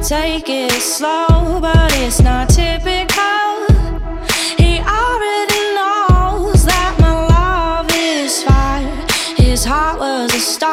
Take it slow, but it's not typical. He already knows that my love is fire. His heart was a star.